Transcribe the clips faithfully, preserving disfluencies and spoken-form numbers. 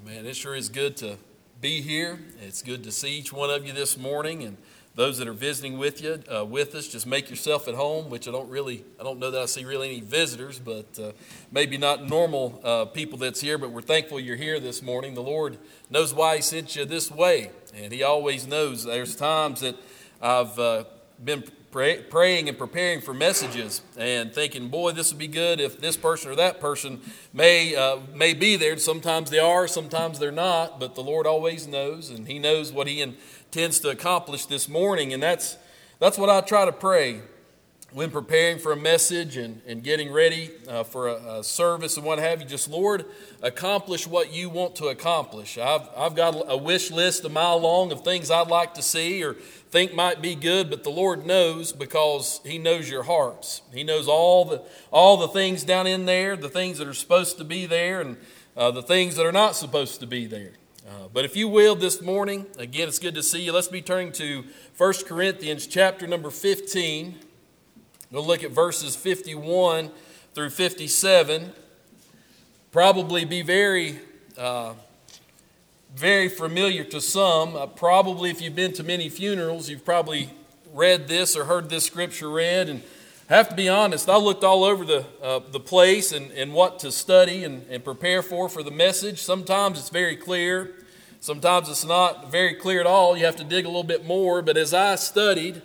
Man, it sure is good to be here. It's good to see each one of you this morning, and those that are visiting with you, uh, with us, just make yourself at home. Which I don't really, I don't know that I see really any visitors, but uh, maybe not normal uh, people that's here. But we're thankful you're here this morning. The Lord knows why He sent you this way, and He always knows. There's times that I've uh, been pray, praying and preparing for messages and thinking, boy, this would be good if this person or that person may uh, may be there. Sometimes they are, sometimes they're not, but the Lord always knows, and He knows what He intends to accomplish this morning, and that's that's what I try to pray when preparing for a message and, and getting ready uh, for a, a service and what have you. Just, Lord, accomplish what you want to accomplish. I've I've got a wish list a mile long of things I'd like to see or think might be good, but the Lord knows, because He knows your hearts. He knows all the all the things down in there, the things that are supposed to be there, and uh, the things that are not supposed to be there. Uh, but if you will, this morning, again, it's good to see you. Let's be turning to First Corinthians chapter number fifteen. We'll look at verses fifty-one through fifty-seven. Probably be very, uh, very familiar to some. Uh, probably if you've been to many funerals, you've probably read this or heard this scripture read. And I have to be honest, I looked all over the uh, the place and, and what to study and, and prepare for for the message. Sometimes it's very clear. Sometimes it's not very clear at all. You have to dig a little bit more. But as I studied,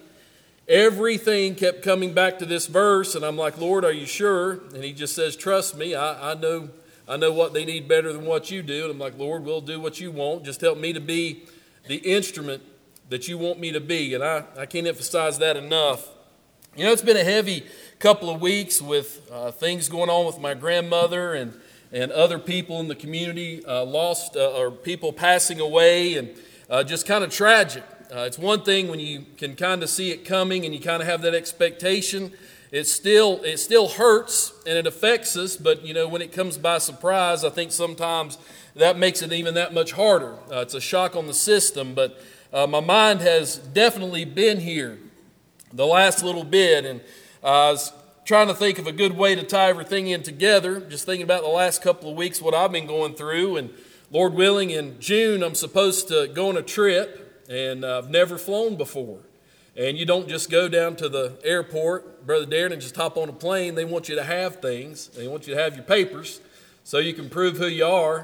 everything kept coming back to this verse, and I'm like, Lord, are you sure? And He just says, trust me, I, I know I know what they need better than what you do. And I'm like, Lord, we'll do what you want. Just help me to be the instrument that you want me to be. And I, I can't emphasize that enough. You know, it's been a heavy couple of weeks with uh, things going on with my grandmother and, and other people in the community uh, lost uh, or people passing away, and uh, just kind of tragic. Uh, it's one thing when you can kind of see it coming and you kind of have that expectation. It still it still hurts and it affects us, but you know, when it comes by surprise, I think sometimes that makes it even that much harder. Uh, it's a shock on the system, but uh, my mind has definitely been here the last little bit, and uh, I was trying to think of a good way to tie everything in together, just thinking about the last couple of weeks, what I've been going through, and Lord willing, in June I'm supposed to go on a trip. And uh, I've never flown before. And you don't just go down to the airport, Brother Darren, and just hop on a plane. They want you to have things. They want you to have your papers so you can prove who you are.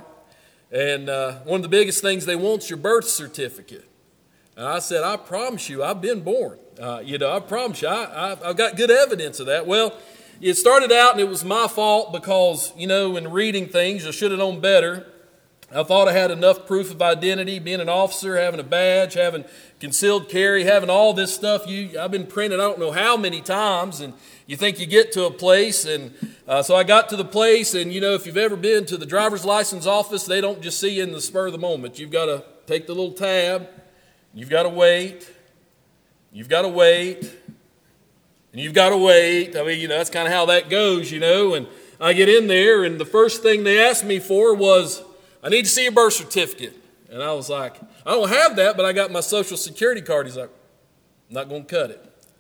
And uh, one of the biggest things they want is your birth certificate. And I said, I promise you, I've been born. Uh, you know, I promise you, I, I've, I've got good evidence of that. Well, it started out and it was my fault because, you know, in reading things, I should have known better. I thought I had enough proof of identity, being an officer, having a badge, having concealed carry, having all this stuff. You, I've been printed I don't know how many times, and you think you get to a place. And uh, so I got to the place, and you know, if you've ever been to the driver's license office, they don't just see you in the spur of the moment. You've got to take the little tab, you've got to wait, you've got to wait, and you've got to wait. I mean, you know, that's kind of how that goes, you know. And I get in there, and the first thing they asked me for was, I need to see your birth certificate. And I was like, I don't have that, but I got my social security card. He's like, I'm not going to cut it.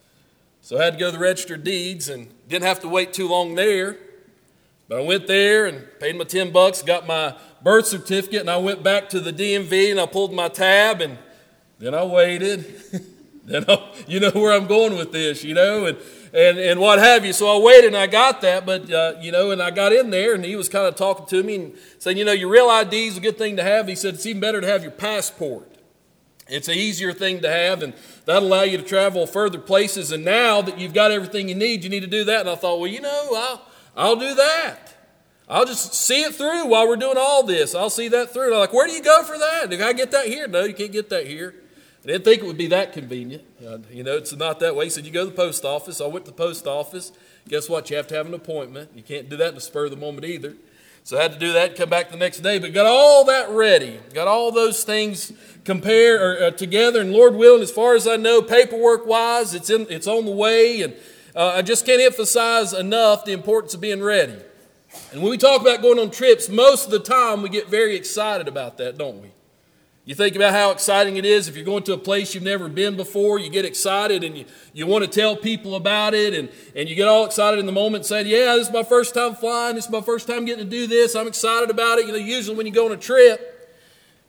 So I had to go to the register of deeds and didn't have to wait too long there. But I went there and paid my ten bucks, got my birth certificate, and I went back to the D M V and I pulled my tab, and then I waited. then I, you know where I'm going with this, you know, and And and what have you. So I waited and I got that, but, uh, you know, and I got in there and he was kind of talking to me and saying, you know, your real I D is a good thing to have. He said, it's even better to have your passport. It's an easier thing to have, and that'll allow you to travel further places. And now that you've got everything you need, you need to do that. And I thought, well, you know, I'll, I'll do that. I'll just see it through while we're doing all this. I'll see that through. And I'm like, where do you go for that? Did I get that here? No, you can't get that here. I didn't think it would be that convenient. Uh, you know, it's not that way. He said, you go to the post office. I went to the post office. Guess what? You have to have an appointment. You can't do that in the spur of the moment either. So I had to do that and come back the next day. But got all that ready. Got all those things compare or uh, together. And Lord willing, as far as I know, paperwork-wise, it's in, it's on the way. And uh, I just can't emphasize enough the importance of being ready. And when we talk about going on trips, most of the time we get very excited about that, don't we? You think about how exciting it is if you're going to a place you've never been before. You get excited and you, you want to tell people about it, and, and you get all excited in the moment saying, yeah, this is my first time flying. This is my first time getting to do this. I'm excited about it. You know, usually when you go on a trip,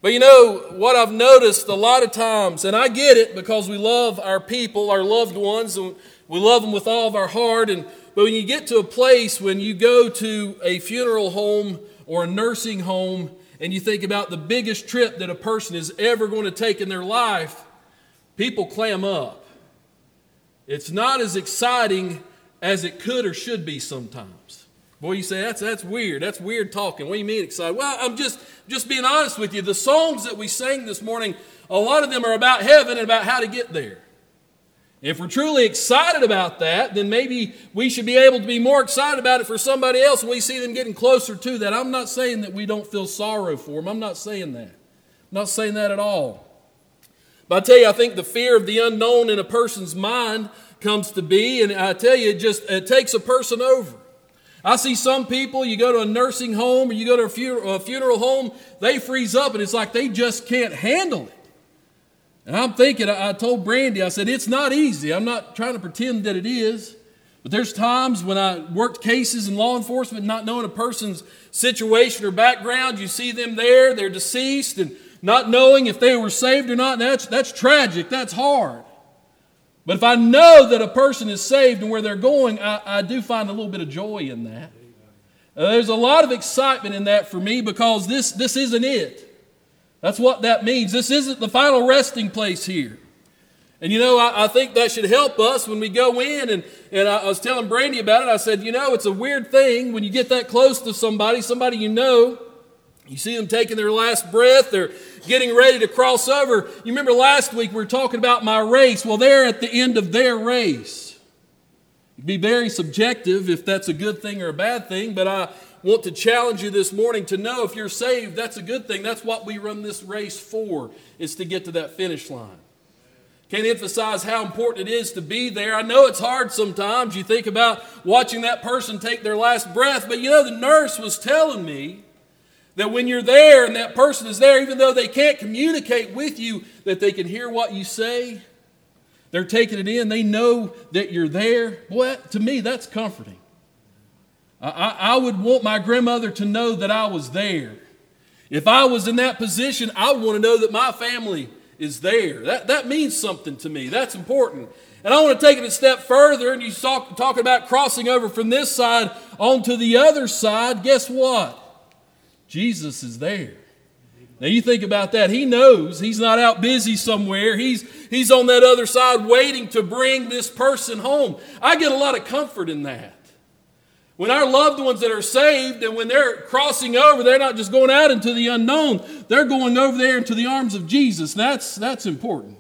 But you know, what I've noticed a lot of times, and I get it because we love our people, our loved ones, and we love them with all of our heart. And but when you get to a place, when you go to a funeral home or a nursing home, and you think about the biggest trip that a person is ever going to take in their life, people clam up. It's not as exciting as it could or should be sometimes. Boy, you say, that's that's weird. That's weird talking. What do you mean excited? Well, I'm just, just being honest with you. The songs that we sang this morning, a lot of them are about heaven and about how to get there. If we're truly excited about that, then maybe we should be able to be more excited about it for somebody else when we see them getting closer to that. I'm not saying that we don't feel sorrow for them. I'm not saying that. I'm not saying that at all. But I tell you, I think the fear of the unknown in a person's mind comes to be, and I tell you, it just it takes a person over. I see some people, you go to a nursing home or you go to a funeral, a funeral home, they freeze up and it's like they just can't handle it. And I'm thinking, I told Brandy, I said, it's not easy. I'm not trying to pretend that it is. But there's times when I worked cases in law enforcement, not knowing a person's situation or background, you see them there, they're deceased, and not knowing if they were saved or not, that's, that's tragic, that's hard. But if I know that a person is saved and where they're going, I, I do find a little bit of joy in that. Uh, there's a lot of excitement in that for me because this, this isn't it. That's what that means. This isn't the final resting place here. And you know, I, I think that should help us when we go in. And, and I, I was telling Brandy about it. I said, you know, it's a weird thing when you get that close to somebody, somebody you know, you see them taking their last breath, they're getting ready to cross over. You remember last week we were talking about my race. Well, they're at the end of their race. It'd be very subjective if that's a good thing or a bad thing, but I want to challenge you this morning to know if you're saved, that's a good thing. That's what we run this race for, is to get to that finish line. Can't emphasize how important it is to be there. I know it's hard sometimes. You think about watching that person take their last breath, but you know, the nurse was telling me that when you're there and that person is there, even though they can't communicate with you, that they can hear what you say. They're taking it in. They know that you're there. Boy, to me, that's comforting. I, I, I would want my grandmother to know that I was there. If I was in that position, I would want to know that my family is there. That, that means something to me. That's important. And I want to take it a step further, and you talk, talk about crossing over from this side onto the other side. Guess what? Jesus is there. Now you think about that. He knows. He's not out busy somewhere. He's, he's on that other side waiting to bring this person home. I get a lot of comfort in that. When our loved ones that are saved and when they're crossing over, they're not just going out into the unknown. They're going over there into the arms of Jesus. That's, that's important.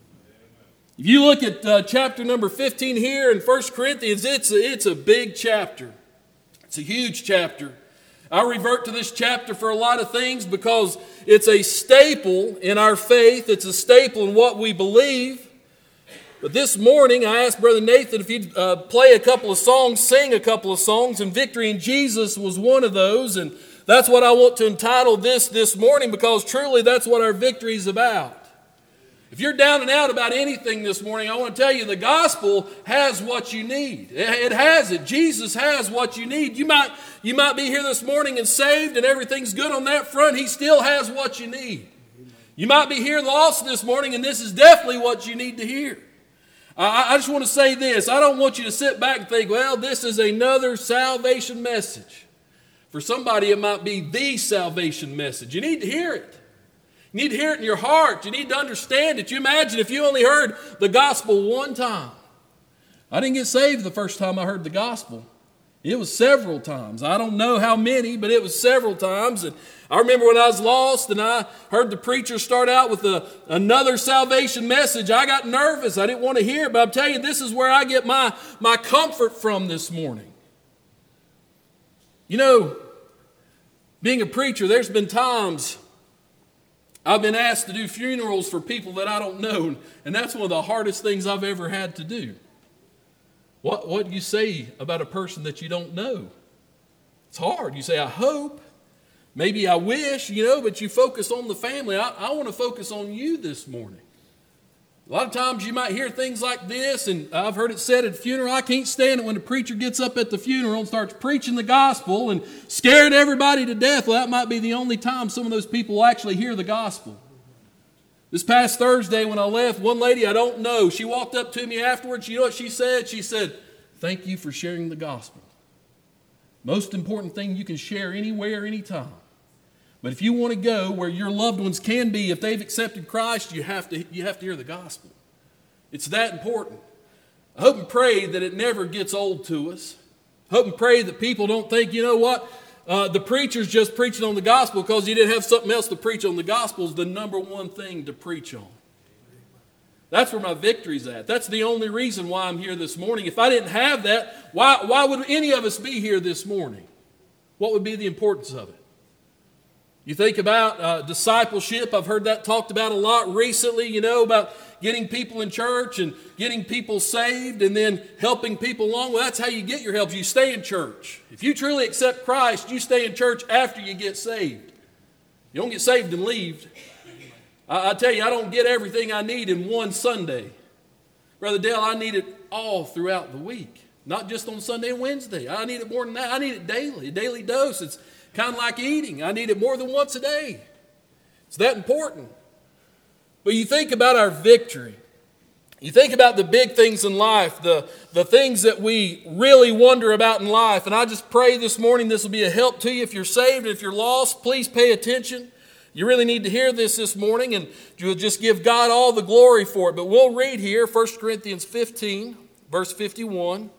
If you look at uh, chapter number fifteen here in First Corinthians, it's a, it's a big chapter. It's a huge chapter. I revert to this chapter for a lot of things because it's a staple in our faith. It's a staple in what we believe. But this morning, I asked Brother Nathan if he'd uh, play a couple of songs, sing a couple of songs, and Victory in Jesus was one of those. And that's what I want to entitle this this morning because truly that's what our victory is about. If you're down and out about anything this morning, I want to tell you the gospel has what you need. It has it. Jesus has what you need. You might, you might be here this morning and saved and everything's good on that front. He still has what you need. You might be here lost this morning and this is definitely what you need to hear. I, I just want to say this. I don't want you to sit back and think, well, this is another salvation message. For somebody, it might be the salvation message. You need to hear it. You need to hear it in your heart. You need to understand it. You imagine if you only heard the gospel one time. I didn't get saved the first time I heard the gospel. It was several times. I don't know how many, but it was several times. And I remember when I was lost and I heard the preacher start out with a, another salvation message, I got nervous. I didn't want to hear it, but I'm telling you, this is where I get my, my comfort from this morning. You know, being a preacher, there's been times I've been asked to do funerals for people that I don't know, and that's one of the hardest things I've ever had to do. What, what do you say about a person that you don't know? It's hard. You say, I hope. Maybe I wish, you know, but you focus on the family. I, I want to focus on you this morning. A lot of times you might hear things like this, and I've heard it said at a funeral, I can't stand it when the preacher gets up at the funeral and starts preaching the gospel and scared everybody to death. Well, that might be the only time some of those people will actually hear the gospel. This past Thursday when I left, one lady I don't know, she walked up to me afterwards. You know what she said? She said, "Thank you for sharing the gospel. Most important thing you can share anywhere, anytime. But if you want to go where your loved ones can be, if they've accepted Christ, you have to, you have to hear the gospel. It's that important." I hope and pray that it never gets old to us. I hope and pray that people don't think, you know what, uh, the preacher's just preaching on the gospel because he didn't have something else to preach on. The gospel is the number one thing to preach on. That's where my victory's at. That's the only reason why I'm here this morning. If I didn't have that, why, why would any of us be here this morning? What would be the importance of it? You think about uh, discipleship. I've heard that talked about a lot recently, you know, about getting people in church and getting people saved and then helping people along. Well, that's how you get your help. You stay in church. If you truly accept Christ, you stay in church after you get saved. You don't get saved and leave. I, I tell you, I don't get everything I need in one Sunday. Brother Dale, I need it all throughout the week, not just on Sunday and Wednesday. I need it more than that. I need it daily, a daily dose. It's kind of like eating. I need it more than once a day. It's that important. But you think about our victory. You think about the big things in life, the, the things that we really wonder about in life. And I just pray this morning this will be a help to you. If you're saved and if you're lost, please pay attention. You really need to hear this this morning, and you'll just give God all the glory for it. But we'll read here First Corinthians fifteen, verse fifty-one.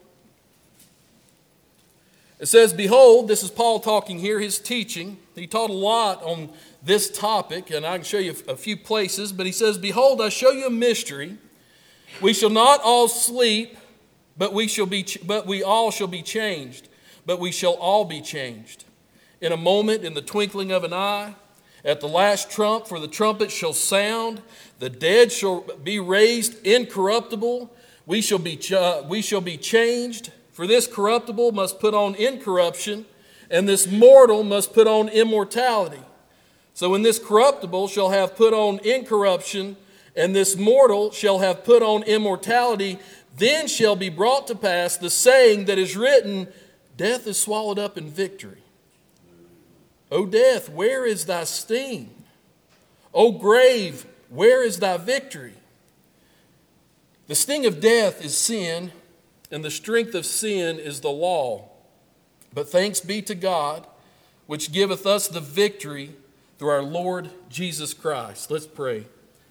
It says, "Behold," this is Paul talking here, his teaching. He taught a lot on this topic, and I can show you a few places. But he says, "Behold, I show you a mystery. We shall not all sleep, but we shall be, but we all shall be changed. But we shall all be changed. In a moment, in the twinkling of an eye, at the last trump, for the trumpet shall sound. The dead shall be raised incorruptible. We shall be, uh, we shall be changed. For this corruptible must put on incorruption, and this mortal must put on immortality. So when this corruptible shall have put on incorruption, and this mortal shall have put on immortality, then shall be brought to pass the saying that is written, Death is swallowed up in victory. O death, where is thy sting? O grave, where is thy victory? The sting of death is sin, and the strength of sin is the law. But thanks be to God, which giveth us the victory through our Lord Jesus Christ." Let's pray.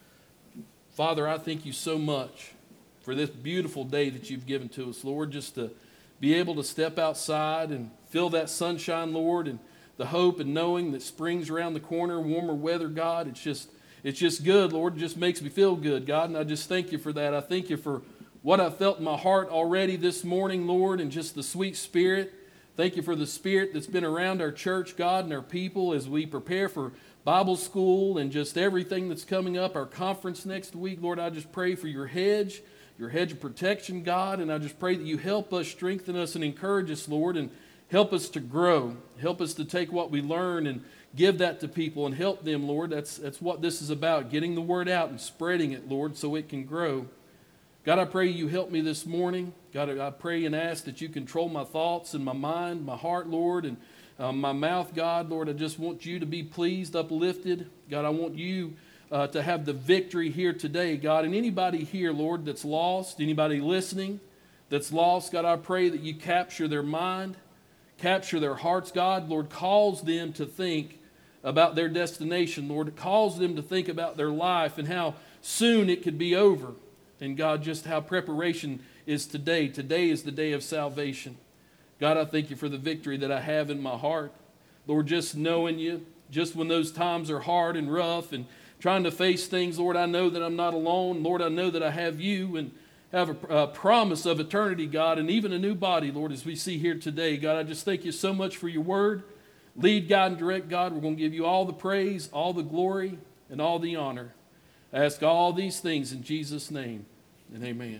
Father, I thank you so much for this beautiful day that you've given to us, Lord, just to be able to step outside and feel that sunshine, Lord, and the hope and knowing that spring's around the corner, warmer weather, God. It's just, it's just good, Lord. It just makes me feel good, God, and I just thank you for that. I thank you for what I felt in my heart already this morning, Lord, and just the sweet spirit. Thank you for the spirit that's been around our church, God, and our people as we prepare for Bible school and just everything that's coming up, our conference next week. Lord, I just pray for your hedge, your hedge of protection, God, and I just pray that you help us, strengthen us, and encourage us, Lord, and help us to grow. Help us to take what we learn and give that to people and help them, Lord. That's, that's what this is about, getting the word out and spreading it, Lord, so it can grow. God, I pray you help me this morning. God, I pray and ask that you control my thoughts and my mind, my heart, Lord, and um, my mouth, God. Lord, I just want you to be pleased, uplifted. God, I want you uh, to have the victory here today, God. And anybody here, Lord, that's lost, anybody listening that's lost, God, I pray that you capture their mind, capture their hearts, God. Lord, cause them to think about their destination, Lord. Cause them to think about their life and how soon it could be over. And God, just how preparation is today. Today is the day of salvation. God, I thank you for the victory that I have in my heart. Lord, just knowing you, just when those times are hard and rough and trying to face things, Lord, I know that I'm not alone. Lord, I know that I have you and have a, a promise of eternity, God, and even a new body, Lord, as we see here today. God, I just thank you so much for your word. Lead, guide, and direct, God. We're going to give you all the praise, all the glory, and all the honor. I ask all these things in Jesus' name, and amen.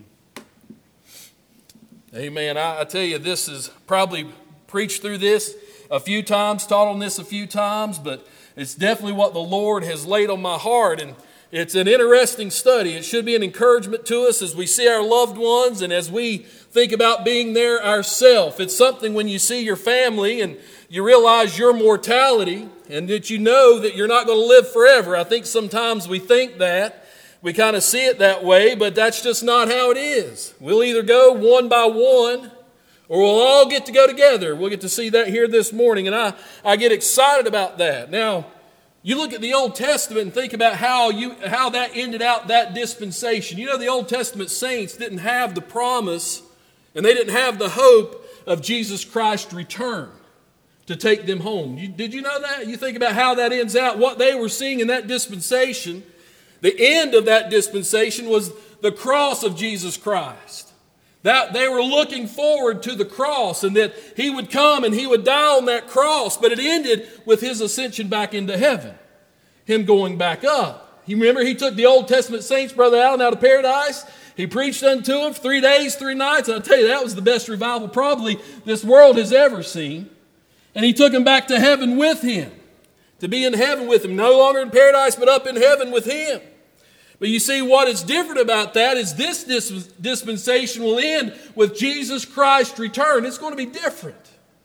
Amen. I, I tell you, this is probably preached through this a few times, taught on this a few times, but it's definitely what the Lord has laid on my heart. And It's an interesting study. It should be an encouragement to us as we see our loved ones and as we think about being there ourselves. It's something when you see your family and you realize your mortality and that you know that you're not going to live forever. I think sometimes we think that. We kind of see it that way, but that's just not how it is. We'll either go one by one or we'll all get to go together. We'll get to see that here this morning, and I, I get excited about that. Now, you look at the Old Testament and think about how you how that ended out that dispensation. You know, the Old Testament saints didn't have the promise and they didn't have the hope of Jesus Christ's return to take them home. You, did you know that? You think about how that ends out, what they were seeing in that dispensation. The end of that dispensation was the cross of Jesus Christ. That they were looking forward to the cross and that he would come and he would die on that cross. But it ended with his ascension back into heaven. Him going back up. You remember he took the Old Testament saints, Brother Allen, out of paradise. He preached unto them for three days, three nights. And I'll tell you, that was the best revival probably this world has ever seen. And he took them back to heaven with him. To be in heaven with him. No longer in paradise, but up in heaven with him. But you see, what is different about that is this dispensation will end with Jesus Christ's return. It's going to be different.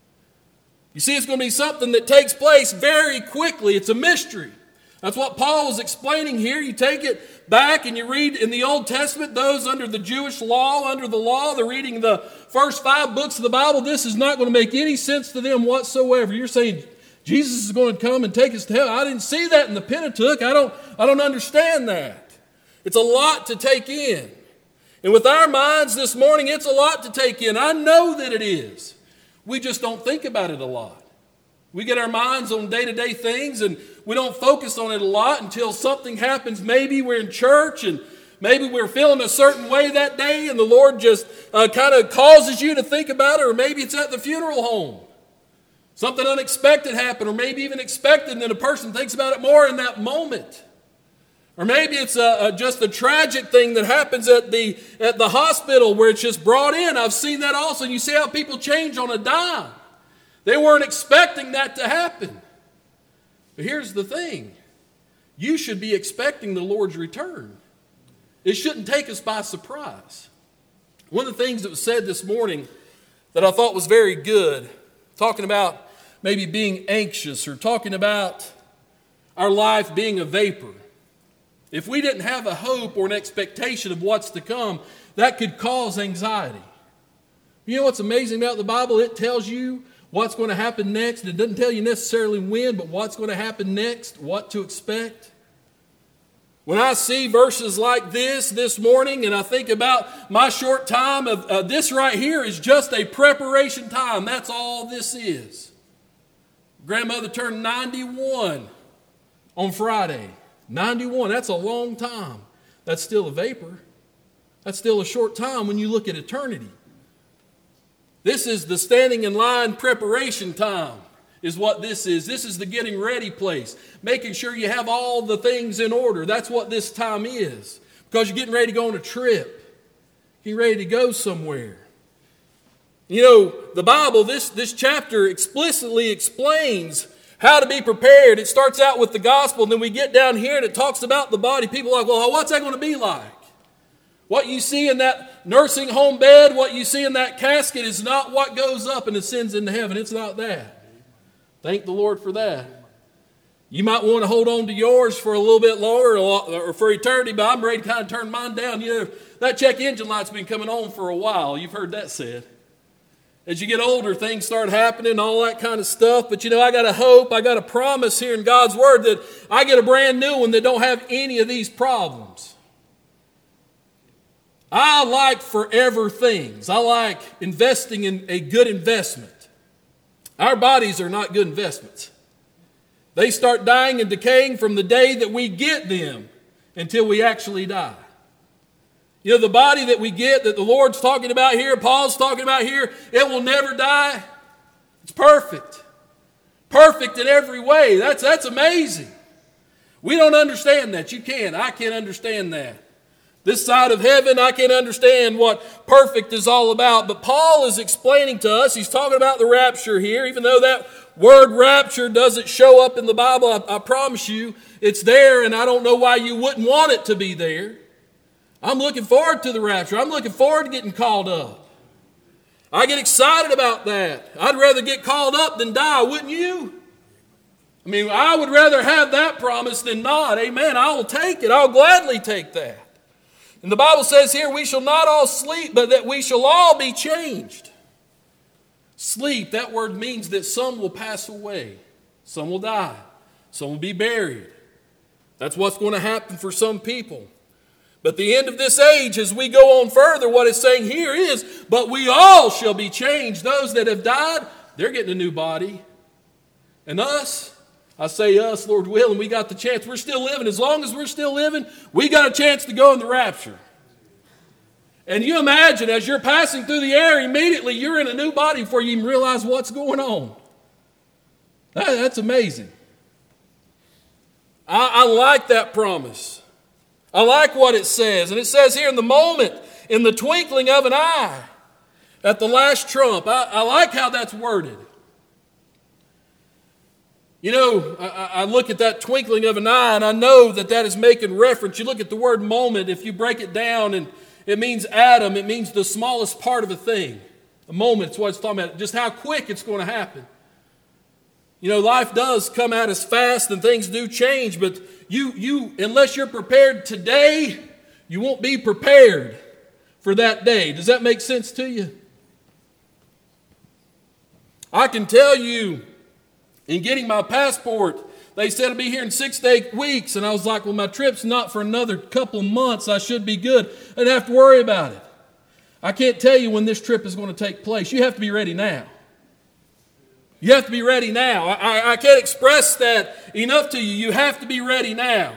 You see, it's going to be something that takes place very quickly. It's a mystery. That's what Paul is explaining here. You take it back and you read in the Old Testament, those under the Jewish law, under the law, they're reading the first five books of the Bible. This is not going to make any sense to them whatsoever. You're saying Jesus is going to come and take us to heaven. I didn't see that in the Pentateuch. I don't, I don't understand that. It's a lot to take in. And with our minds this morning, it's a lot to take in. I know that it is. We just don't think about it a lot. We get our minds on day-to-day things and we don't focus on it a lot until something happens. Maybe we're in church and maybe we're feeling a certain way that day and the Lord just uh, kind of causes you to think about it, or maybe it's at the funeral home. Something unexpected happened, or maybe even expected, and then a person thinks about it more in that moment. Or maybe it's a, a, just a tragic thing that happens at the, at the hospital where it's just brought in. I've seen that also. And you see how people change on a dime. They weren't expecting that to happen. But here's the thing. You should be expecting the Lord's return. It shouldn't take us by surprise. One of the things that was said this morning that I thought was very good, talking about maybe being anxious or talking about our life being a vapor. If we didn't have a hope or an expectation of what's to come, that could cause anxiety. You know what's amazing about the Bible? It tells you what's going to happen next. It doesn't tell you necessarily when, but what's going to happen next, what to expect. When I see verses like this this morning and I think about my short time of uh, this right here is just a preparation time. That's all this is. Grandmother turned ninety-one on Friday. ninety-one, that's a long time. That's still a vapor. That's still a short time when you look at eternity. This is the standing in line preparation time is what this is. This is the getting ready place. Making sure you have all the things in order. That's what this time is. Because you're getting ready to go on a trip. Getting ready to go somewhere. You know, the Bible, this, this chapter explicitly explains how to be prepared. It starts out with the gospel, and then we get down here and it talks about the body. People are like, well, what's that going to be like? What you see in that nursing home bed, what you see in that casket is not what goes up and ascends into heaven. It's not that. Thank the Lord for that. You might want to hold on to yours for a little bit longer or for eternity, but I'm ready to kind of turn mine down. You know, that check engine light's been coming on for a while. You've heard that said. As you get older, things start happening, all that kind of stuff. But you know, I got a hope, I got a promise here in God's Word that I get a brand new one that don't have any of these problems. I like forever things. I like investing in a good investment. Our bodies are not good investments. They start dying and decaying from the day that we get them until we actually die. You know, the body that we get, that the Lord's talking about here, Paul's talking about here, it will never die. It's perfect. Perfect in every way. That's, that's amazing. We don't understand that. You can. I can't understand that. This side of heaven, I can't understand what perfect is all about. But Paul is explaining to us, he's talking about the rapture here, even though that word rapture doesn't show up in the Bible, I, I promise you, it's there, and I don't know why you wouldn't want it to be there. I'm looking forward to the rapture. I'm looking forward to getting called up. I get excited about that. I'd rather get called up than die, wouldn't you? I mean, I would rather have that promise than not. Amen. I will take it. I'll gladly take that. And the Bible says here, we shall not all sleep, but that we shall all be changed. Sleep, that word means that some will pass away. Some will die. Some will be buried. That's what's going to happen for some people. But the end of this age, as we go on further, what it's saying here is, but we all shall be changed. Those that have died, they're getting a new body. And us, I say us, Lord willing, we got the chance. We're still living. As long as we're still living, we got a chance to go in the rapture. And you imagine, as you're passing through the air, immediately you're in a new body before you even realize what's going on. That, that's amazing. I, I like that promise. I like what it says. And it says here, in the moment, in the twinkling of an eye, at the last trump. I, I like how that's worded. You know, I, I look at that twinkling of an eye, and I know that that is making reference. You look at the word moment, if you break it down, and it means atom. It means the smallest part of a thing. A moment is what it's talking about. Just how quick it's going to happen. You know, life does come at us fast and things do change, but you, you, unless you're prepared today, you won't be prepared for that day. Does that make sense to you? I can tell you, in getting my passport, they said I'd be here in six to eight weeks, and I was like, well, my trip's not for another couple of months. I should be good. I didn't have to worry about it. I can't tell you when this trip is going to take place. You have to be ready now. You have to be ready now. I, I, I can't express that enough to you. You have to be ready now.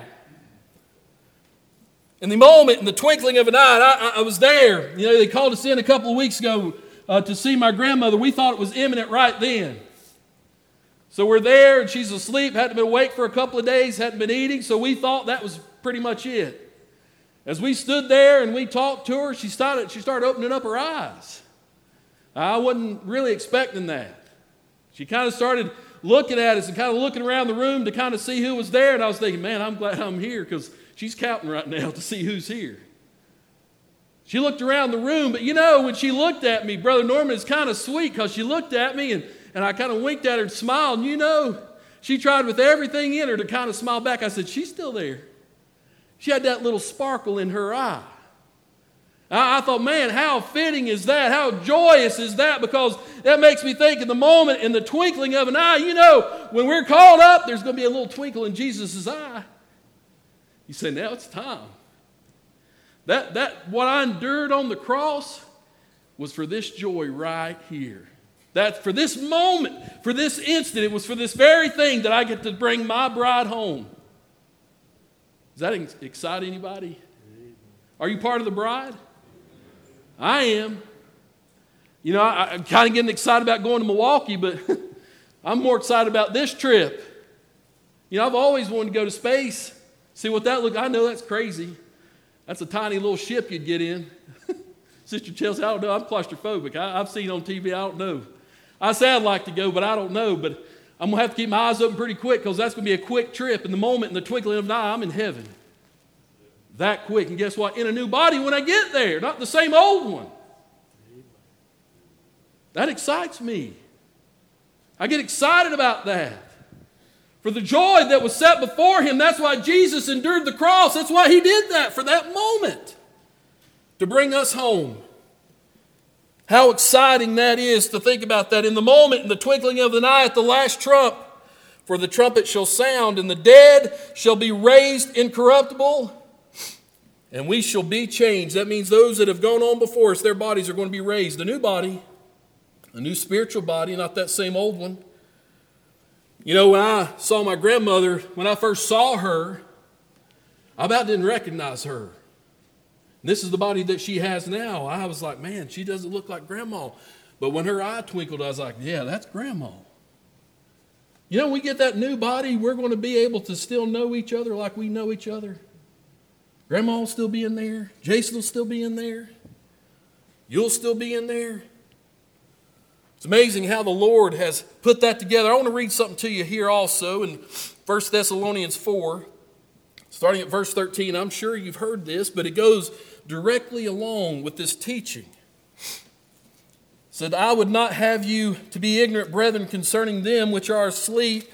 In the moment, in the twinkling of an eye, I, I was there. You know, they called us in a couple of weeks ago uh, to see my grandmother. We thought it was imminent right then. So we're there, and she's asleep, hadn't been awake for a couple of days, hadn't been eating, so we thought that was pretty much it. As we stood there and we talked to her, she started, she started opening up her eyes. I wasn't really expecting that. She kind of started looking at us and kind of looking around the room to kind of see who was there, and I was thinking, man, I'm glad I'm here, because she's counting right now to see who's here. She looked around the room, but you know, when she looked at me, Brother Norman, it's kind of sweet, because she looked at me, and And I kind of winked at her and smiled. And you know, she tried with everything in her to kind of smile back. I said, she's still there. She had that little sparkle in her eye. I, I thought, man, how fitting is that? How joyous is that? Because that makes me think in the moment, in the twinkling of an eye, you know, when we're called up, there's going to be a little twinkle in Jesus' eye. You say, now it's time. That, that, what I endured on the cross was for this joy right here. That for this moment, for this instant, it was for this very thing that I get to bring my bride home. Does that excite anybody? Are you part of the bride? I am. You know, I, I'm kind of getting excited about going to Milwaukee, but I'm more excited about this trip. You know, I've always wanted to go to space, see what that looks like. I know that's crazy. That's a tiny little ship you'd get in. Sister Chelsea, I don't know. I'm claustrophobic. I, I've seen on T V, I don't know. I say I'd like to go, but I don't know. But I'm going to have to keep my eyes open pretty quick, because that's going to be a quick trip. In the moment, in the twinkling of an eye, I'm in heaven. That quick. And guess what? In a new body when I get there, not the same old one. That excites me. I get excited about that. For the joy that was set before him, that's why Jesus endured the cross. That's why he did that, for that moment, to bring us home. How exciting that is to think about that. In the moment, in the twinkling of an eye, at the last trump, for the trumpet shall sound, and the dead shall be raised incorruptible, and we shall be changed. That means those that have gone on before us, their bodies are going to be raised. A new body, a new spiritual body, not that same old one. You know, when I saw my grandmother, when I first saw her, I about didn't recognize her. This is the body that she has now. I was like, man, she doesn't look like Grandma. But when her eye twinkled, I was like, yeah, that's Grandma. You know, we get that new body, we're going to be able to still know each other like we know each other. Grandma will still be in there. Jason will still be in there. You'll still be in there. It's amazing how the Lord has put that together. I want to read something to you here also in First Thessalonians four, starting at verse thirteen. I'm sure you've heard this, but it goes directly along with this teaching. It said, I would not have you to be ignorant, brethren, concerning them which are asleep,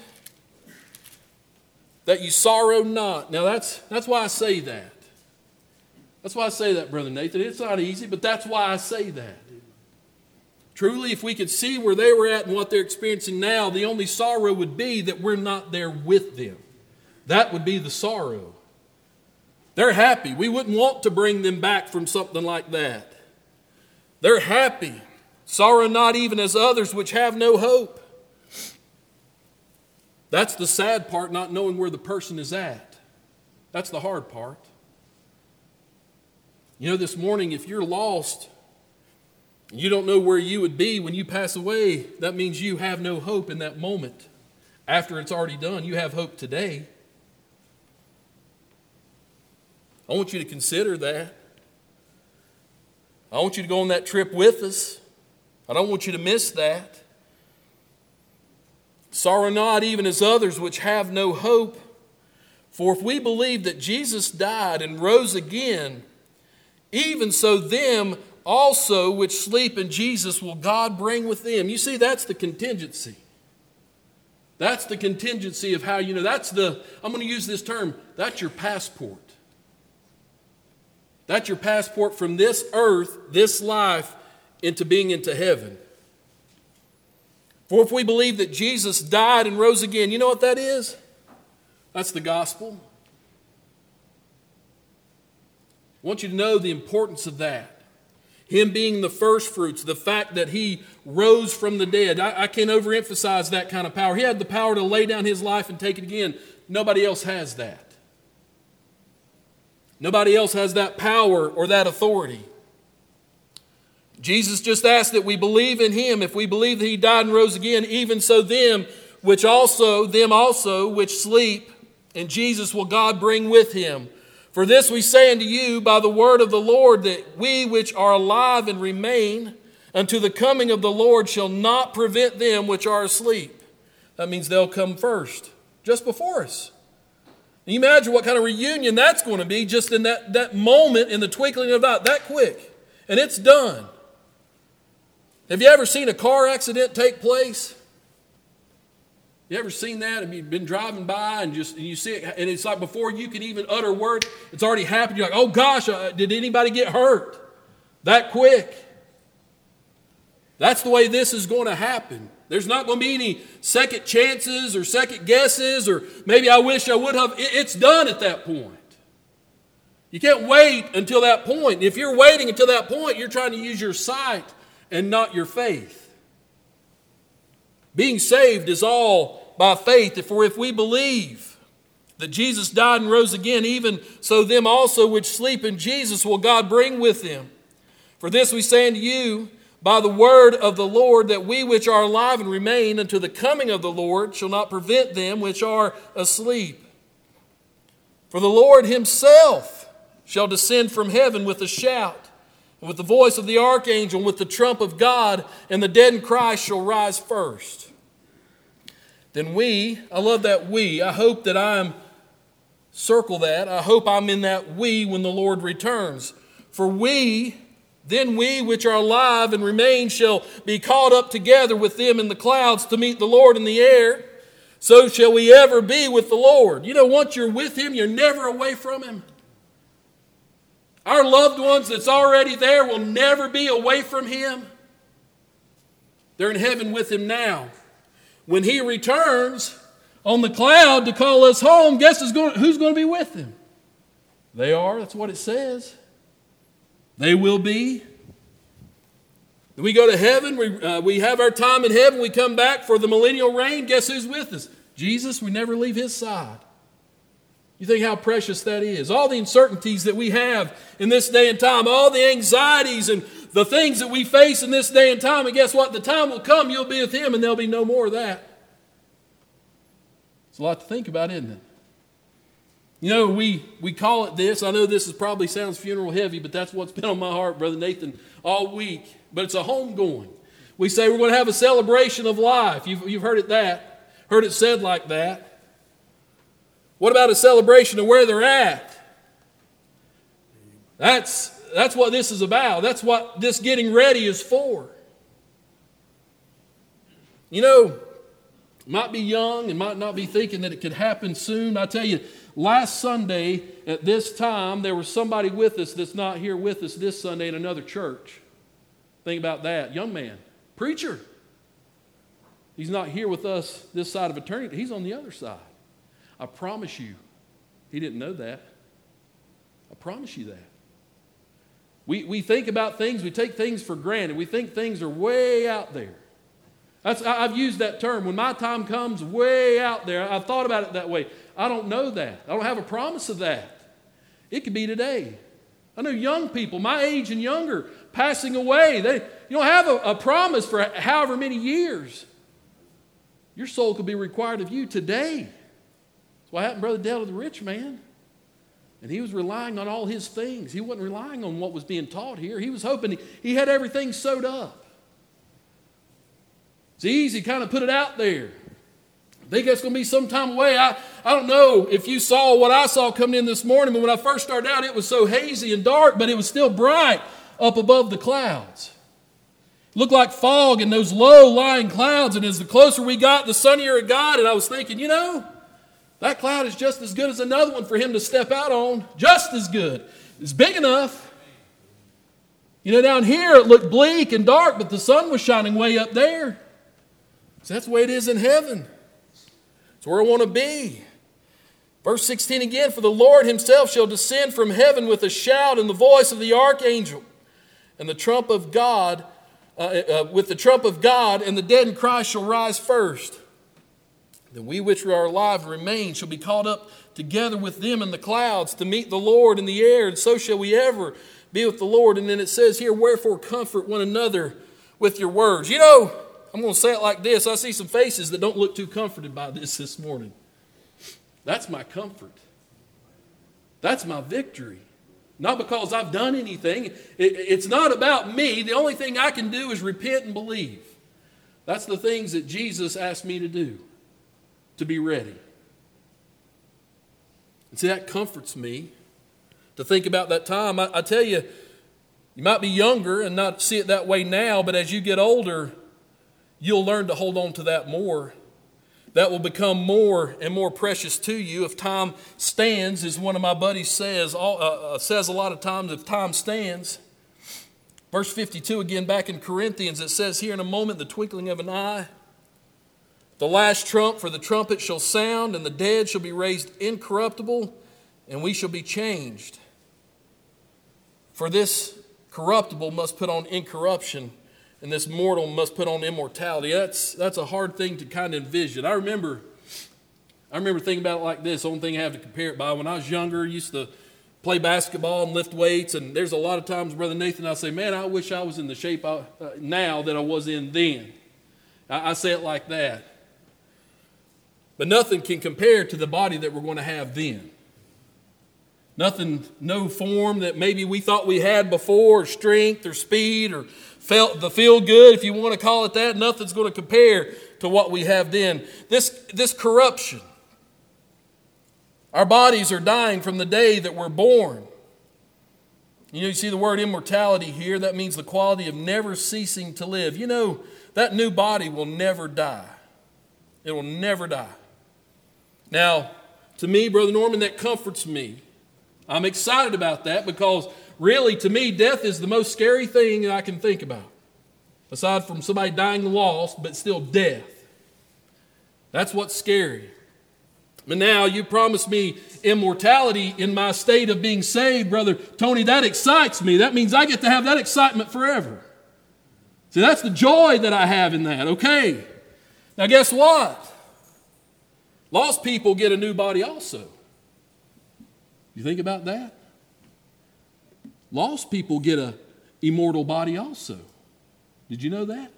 that you sorrow not. Now that's, that's why I say that. That's why I say that, Brother Nathan. It's not easy, but that's why I say that. Truly, if we could see where they were at and what they're experiencing now, the only sorrow would be that we're not there with them. That would be the sorrow. They're happy. We wouldn't want to bring them back from something like that. They're happy. Sorrow not even as others which have no hope. That's the sad part, not knowing where the person is at. That's the hard part. You know, this morning, if you're lost, you don't know where you would be when you pass away, that means you have no hope in that moment. After it's already done, you have hope today. I want you to consider that. I want you to go on that trip with us. I don't want you to miss that. Sorrow not even as others which have no hope. For if we believe that Jesus died and rose again, even so them also which sleep in Jesus will God bring with them. You see, that's the contingency. That's the contingency of how, you know, that's the, I'm going to use this term, that's your passport. That's your passport from this earth, this life, into being into heaven. For if we believe that Jesus died and rose again, you know what that is? That's the gospel. I want you to know the importance of that. Him being the first fruits, the fact that he rose from the dead. I, I can't overemphasize that kind of power. He had the power to lay down his life and take it again. Nobody else has that. Nobody else has that power or that authority. Jesus just asked that we believe in him. If we believe that he died and rose again, even so them which also, them also which sleep in Jesus will God bring with him. For this we say unto you by the word of the Lord, that we which are alive and remain unto the coming of the Lord shall not prevent them which are asleep. That means they'll come first, just before us. Can you imagine what kind of reunion that's going to be just in that, that moment, in the twinkling of an eye, that quick. And it's done. Have you ever seen a car accident take place? You ever seen that? Have you been driving by and just and you see it, and it's like before you can even utter a word, it's already happened. You're like, oh gosh, uh, did anybody get hurt? That quick. That's the way this is going to happen. There's not going to be any second chances or second guesses or maybe I wish I would have. It's done at that point. You can't wait until that point. If you're waiting until that point, you're trying to use your sight and not your faith. Being saved is all by faith. For if we believe that Jesus died and rose again, even so them also which sleep in Jesus will God bring with him. For this we say unto you by the word of the Lord, that we which are alive and remain unto the coming of the Lord shall not prevent them which are asleep. For the Lord himself shall descend from heaven with a shout, and with the voice of the archangel, and with the trump of God, and the dead in Christ shall rise first. Then we, I love that we, I hope that I'm, circle that, I hope I'm in that we when the Lord returns. For we, then we which are alive and remain shall be caught up together with them in the clouds to meet the Lord in the air. So shall we ever be with the Lord. You know, once you're with him, you're never away from him. Our loved ones that's already there will never be away from him. They're in heaven with him now. When he returns on the cloud to call us home, guess who's going, who's going to be with him? They are. That's what it says. They will be. We go to heaven. We, uh, we have our time in heaven. We come back for the millennial reign. Guess who's with us? Jesus. We never leave his side. You think how precious that is. All the uncertainties that we have in this day and time, all the anxieties and the things that we face in this day and time, and guess what? The time will come, you'll be with him, and there'll be no more of that. It's a lot to think about, isn't it? You know, we, we call it this. I know this is probably sounds funeral heavy, but that's what's been on my heart, Brother Nathan, all week. But it's a homegoing. We say we're going to have a celebration of life. You've, you've heard it that, heard it said like that. What about a celebration of where they're at? That's, that's what this is about. That's what this getting ready is for. You know, might be young and might not be thinking that it could happen soon. I tell you, last Sunday at this time, there was somebody with us that's not here with us this Sunday in another church. Think about that. Young man, preacher. He's not here with us this side of eternity. He's on the other side. I promise you, he didn't know that. I promise you that. We, we think about things, we take things for granted. We think things are way out there. That's, I've used that term. When my time comes, way out there. I've thought about it that way. I don't know that. I don't have a promise of that. It could be today. I know young people, my age and younger, passing away. They, you don't have a, a promise for however many years. Your soul could be required of you today. That's what happened to Brother Dale to the rich man. And he was relying on all his things. He wasn't relying on what was being taught here. He was hoping he, he had everything sewed up. It's easy to kind of put it out there. I think that's going to be some time away. I, I don't know if you saw what I saw coming in this morning, but when I first started out, it was so hazy and dark, but it was still bright up above the clouds. It looked like fog in those low-lying clouds, and as the closer we got, the sunnier it got, and I was thinking, you know, that cloud is just as good as another one for him to step out on. Just as good. It's big enough. You know, down here it looked bleak and dark, but the sun was shining way up there. So that's the way it is in heaven. It's where I want to be. Verse sixteen again, for the Lord himself shall descend from heaven with a shout and the voice of the archangel and the trump of God, uh, uh, with the trump of God, and the dead in Christ shall rise first. Then we which are alive and remain shall be caught up together with them in the clouds to meet the Lord in the air, and so shall we ever be with the Lord. And then it says here, wherefore comfort one another with your words. You know, I'm going to say it like this. I see some faces that don't look too comforted by this this morning. That's my comfort. That's my victory. Not because I've done anything. It, it's not about me. The only thing I can do is repent and believe. That's the things that Jesus asked me to do, to be ready. And see, that comforts me to think about that time. I, I tell you, you might be younger and not see it that way now, but as you get older, you'll learn to hold on to that more. That will become more and more precious to you if time stands, as one of my buddies says, all, uh, uh, says a lot of times, if time stands. Verse fifty-two again, back in Corinthians, it says here, in a moment, the twinkling of an eye, the last trump, for the trumpet shall sound, and the dead shall be raised incorruptible, and we shall be changed. For this corruptible must put on incorruption, and this mortal must put on immortality. That's that's a hard thing to kind of envision. I remember, I remember thinking about it like this. The only thing I have to compare it by, when I was younger, I used to play basketball and lift weights, and there's a lot of times, Brother Nathan, I say, man, I wish I was in the shape I, uh, now that I was in then. I, I say it like that. But nothing can compare to the body that we're going to have then. Nothing, no form that maybe we thought we had before, or strength or speed or felt the feel good, if you want to call it that. Nothing's going to compare to what we have then. This, this corruption. Our bodies are dying from the day that we're born. You know, you see the word immortality here. That means the quality of never ceasing to live. You know, that new body will never die. It will never die. Now, to me, Brother Norman, that comforts me. I'm excited about that because really, to me, death is the most scary thing that I can think about. Aside from somebody dying lost, but still death. That's what's scary. But now you promised me immortality in my state of being saved, Brother Tony. That excites me. That means I get to have that excitement forever. See, that's the joy that I have in that. Okay. Now guess what? Lost people get a new body also. You think about that? Lost people get an immortal body also. Did you know that?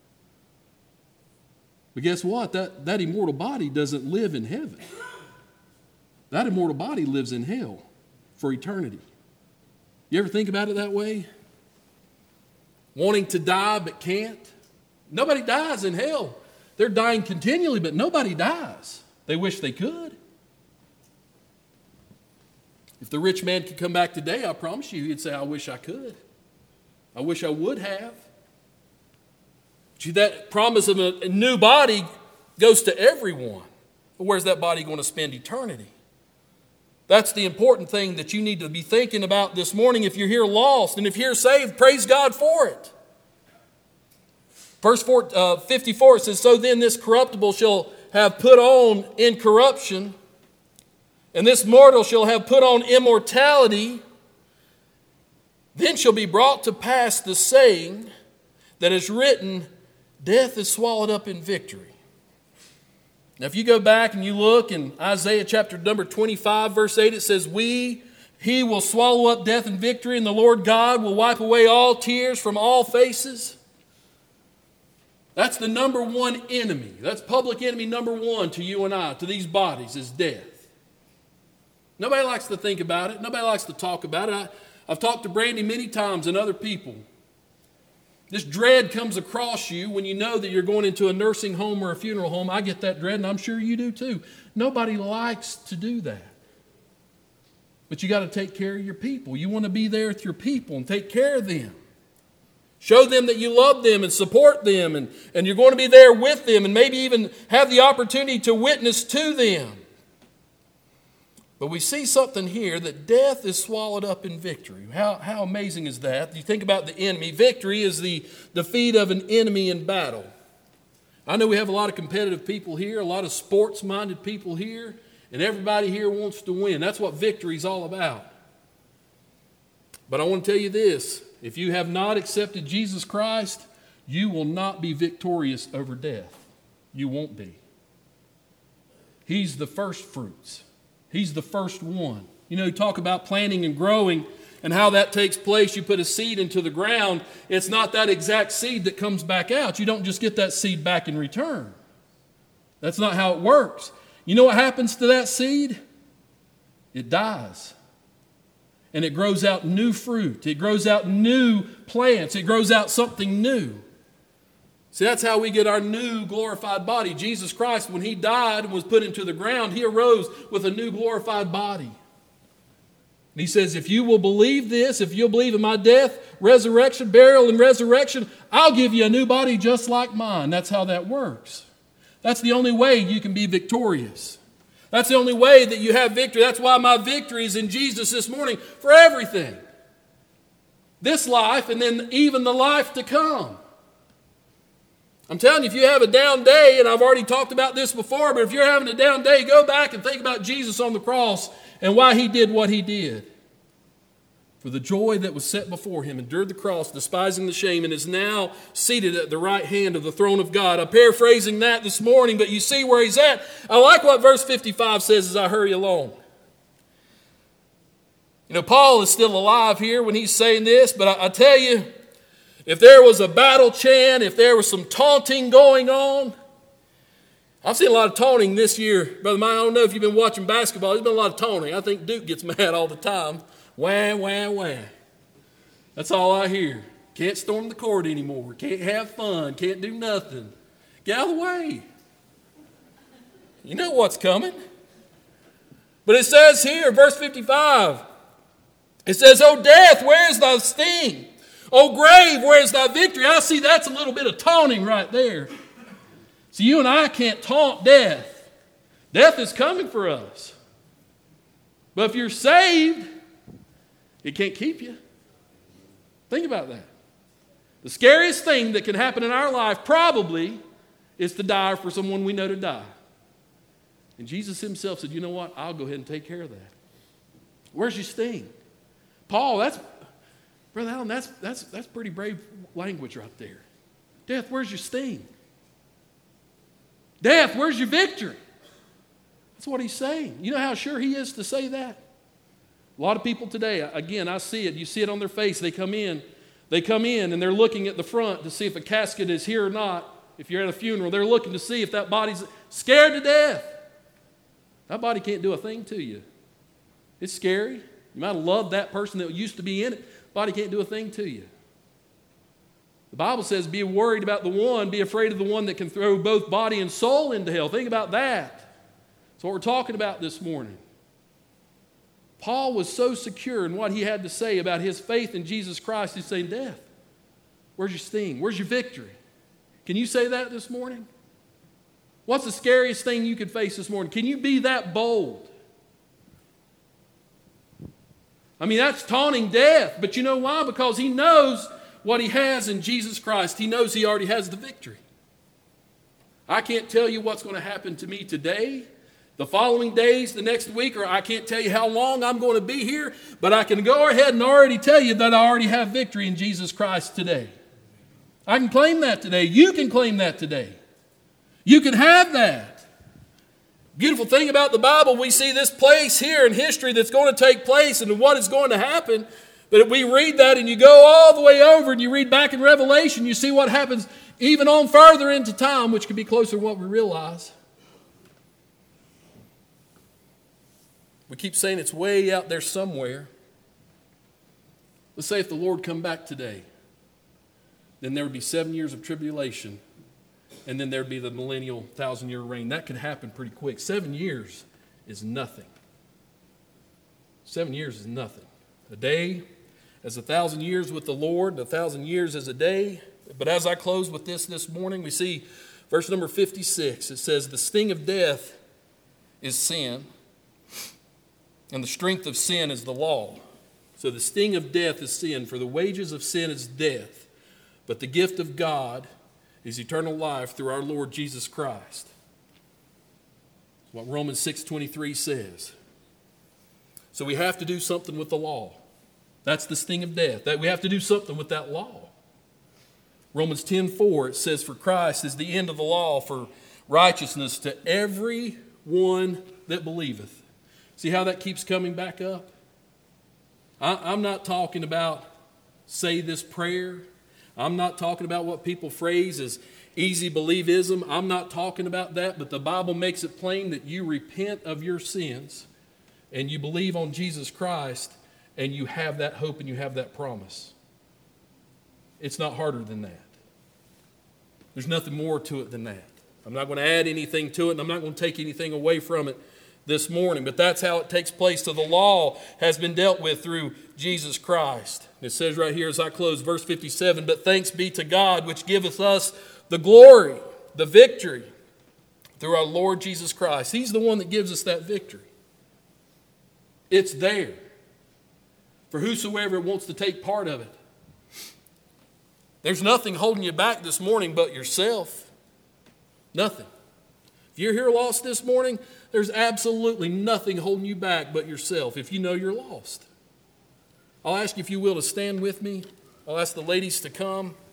But guess what? That, that immortal body doesn't live in heaven. That immortal body lives in hell for eternity. You ever think about it that way? Wanting to die but can't? Nobody dies in hell. They're dying continually, but nobody dies. They wish they could. If the rich man could come back today, I promise you, he'd say, I wish I could. I wish I would have. See, that promise of a new body goes to everyone. But where's that body going to spend eternity? That's the important thing that you need to be thinking about this morning if you're here lost. And if you're saved, praise God for it. Verse fifty-four, it says, so then this corruptible shall have put on incorruption, and this mortal shall have put on immortality. Then shall be brought to pass the saying that is written, death is swallowed up in victory. Now, if you go back and you look in Isaiah chapter number twenty-five, verse eight, it says, We, He will swallow up death in victory, and the Lord God will wipe away all tears from all faces. That's the number one enemy. That's public enemy number one to you and I, to these bodies, is death. Nobody likes to think about it. Nobody likes to talk about it. I, I've talked to Brandy many times and other people. This dread comes across you when you know that you're going into a nursing home or a funeral home. I get that dread, and I'm sure you do too. Nobody likes to do that. But you got to take care of your people. You want to be there with your people and take care of them. Show them that you love them and support them, and, and you're going to be there with them and maybe even have the opportunity to witness to them. But we see something here that death is swallowed up in victory. How, how amazing is that? You think about the enemy. Victory is the defeat of an enemy in battle. I know we have a lot of competitive people here, a lot of sports-minded people here, and everybody here wants to win. That's what victory is all about. But I want to tell you this. If you have not accepted Jesus Christ, you will not be victorious over death. You won't be. He's the first fruits. He's the first one. You know, you talk about planting and growing and how that takes place. You put a seed into the ground. It's not that exact seed that comes back out. You don't just get that seed back in return. That's not how it works. You know what happens to that seed? It dies. And it grows out new fruit. It grows out new plants. It grows out something new. See, that's how we get our new glorified body. Jesus Christ, when He died and was put into the ground, He arose with a new glorified body. And He says, if you will believe this, if you'll believe in my death, resurrection, burial, and resurrection, I'll give you a new body just like mine. That's how that works. That's the only way you can be victorious. That's the only way that you have victory. That's why my victory is in Jesus this morning for everything. This life and then even the life to come. I'm telling you, if you have a down day, and I've already talked about this before, but if you're having a down day, go back and think about Jesus on the cross and why He did what He did. For the joy that was set before Him, endured the cross, despising the shame, and is now seated at the right hand of the throne of God. I'm paraphrasing that this morning, but you see where He's at. I like what verse fifty-five says as I hurry along. You know, Paul is still alive here when he's saying this, but I, I tell you, if there was a battle chant, if there was some taunting going on, I've seen a lot of taunting this year. Brother Mike, I don't know if you've been watching basketball. There's been a lot of taunting. I think Duke gets mad all the time. Wah, wah, wah. That's all I hear. Can't storm the court anymore. Can't have fun. Can't do nothing. Get out of the way. You know what's coming. But it says here, verse fifty-five, it says, O death, where is thy sting? O grave, where is thy victory? I see that's a little bit of taunting right there. So you and I can't taunt death. Death is coming for us. But if you're saved, it can't keep you. Think about that. The scariest thing that can happen in our life probably is to die for someone we know to die. And Jesus Himself said, you know what? I'll go ahead and take care of that. Where's your sting? Paul, that's, Brother Allen, that's, that's, that's pretty brave language right there. Death, where's your sting? Death, where's your victory? That's what he's saying. You know how sure he is to say that? A lot of people today, again, I see it. You see it on their face. They come in. They come in and they're looking at the front to see if a casket is here or not. If you're at a funeral, they're looking to see if that body's scared to death. That body can't do a thing to you. It's scary. You might have loved that person that used to be in it. Body can't do a thing to you. The Bible says, be worried about the one, be afraid of the one that can throw both body and soul into hell. Think about that. That's what we're talking about this morning. Paul was so secure in what he had to say about his faith in Jesus Christ. He's saying, death, where's your sting? Where's your victory? Can you say that this morning? What's the scariest thing you could face this morning? Can you be that bold? I mean, that's taunting death. But you know why? Because he knows what he has in Jesus Christ. He knows he already has the victory. I can't tell you what's going to happen to me today, the following days, the next week, or I can't tell you how long I'm going to be here, but I can go ahead and already tell you that I already have victory in Jesus Christ today. I can claim that today. You can claim that today. You can have that. Beautiful thing about the Bible, we see this place here in history that's going to take place and what is going to happen. But if we read that and you go all the way over and you read back in Revelation, you see what happens even on further into time, which could be closer to what we realize. We keep saying it's way out there somewhere. Let's say if the Lord come back today, then there would be seven years of tribulation, and then there would be the millennial thousand-year reign. That could happen pretty quick. Seven years is nothing. Seven years is nothing. A day as a thousand years with the Lord, a thousand years as a day. But as I close with this this morning, we see verse number fifty-six. It says, the sting of death is sin, and the strength of sin is the law. So the sting of death is sin, for the wages of sin is death. But the gift of God is eternal life through our Lord Jesus Christ. That's what Romans six twenty-three says. So we have to do something with the law. That's the sting of death. That we have to do something with that law. Romans ten four, it says, for Christ is the end of the law for righteousness to every one that believeth. See how that keeps coming back up? I, I'm not talking about say this prayer. I'm not talking about what people phrase as easy believism. I'm not talking about that, but the Bible makes it plain that you repent of your sins and you believe on Jesus Christ and you have that hope and you have that promise. It's not harder than that. There's nothing more to it than that. I'm not going to add anything to it, and I'm not going to take anything away from it this morning, but that's how it takes place. So the law has been dealt with through Jesus Christ. It says right here as I close, verse fifty-seven, but thanks be to God which giveth us the glory, the victory through our Lord Jesus Christ. He's the one that gives us that victory. It's there for whosoever wants to take part of it. There's nothing holding you back this morning but yourself. Nothing. If you're here lost this morning, there's absolutely nothing holding you back but yourself if you know you're lost. I'll ask you, if you will, to stand with me. I'll ask the ladies to come.